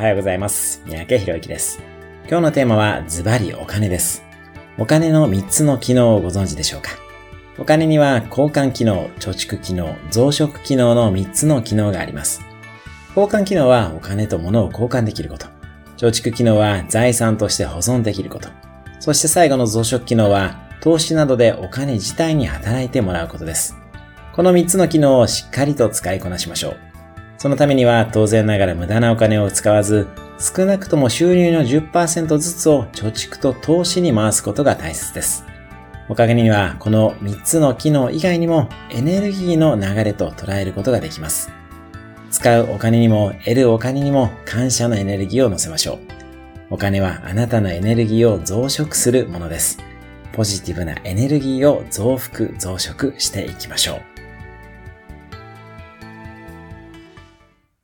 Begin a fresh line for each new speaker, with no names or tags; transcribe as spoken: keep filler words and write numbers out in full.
はようございます。三宅宏之です。今日のテーマはズバリお金です。お金のみっつの機能をご存知でしょうか？お金には交換機能、貯蓄機能、増殖機能のみっつの機能があります。交換機能はお金と物を交換できること。貯蓄機能は財産として保存できること。そして最後の増殖機能は投資などでお金自体に働いてもらうことです。このみっつの機能をしっかりと使いこなしましょう。そのためには当然ながら無駄なお金を使わず、少なくとも収入の じゅっパーセント ずつを貯蓄と投資に回すことが大切です。お金にはこのみっつの機能以外にもエネルギーの流れと捉えることができます。使うお金にも得るお金にも感謝のエネルギーを乗せましょう。お金はあなたのエネルギーを増殖するものです。ポジティブなエネルギーを増幅増殖していきましょう。